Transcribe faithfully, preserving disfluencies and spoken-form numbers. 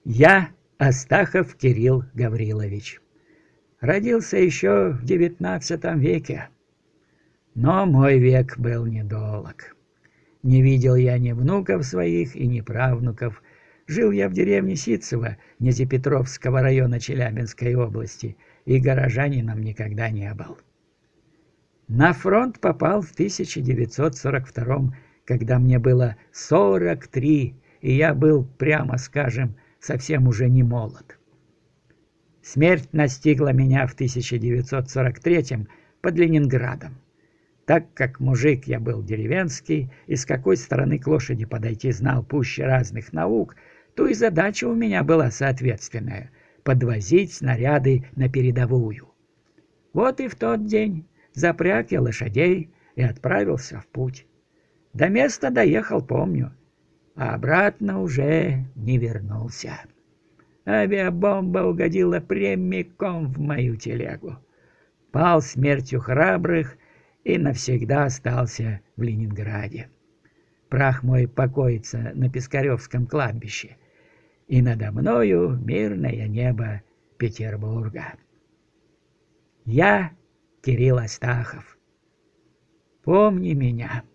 Я Астахов Кирилл Гаврилович. Родился еще в девятнадцатом веке, но мой век был недолг. Не видел я ни внуков своих и ни правнуков. Жил я в деревне Ситцево, Нязепетровского района Челябинской области, и горожанином никогда не был. На фронт попал в тысяча девятьсот сорок втором, когда мне было сорок три, и я был, прямо скажем, совсем уже не молод. Смерть настигла меня в тысяча девятьсот сорок третьем под Ленинградом. Так как мужик я был деревенский, и с какой стороны к лошади подойти знал пуще разных наук, то и задача у меня была соответственная — подвозить снаряды на передовую. Вот и в тот день запряг я лошадей и отправился в путь. До места доехал, помню, а обратно уже не вернулся. Авиабомба угодила прямиком в мою телегу. Пал смертью храбрых и навсегда остался в Ленинграде. Прах мой покоится на Пискаревском кладбище, и надо мною мирное небо Петербурга. Я Кирилл Астахов. Помни меня.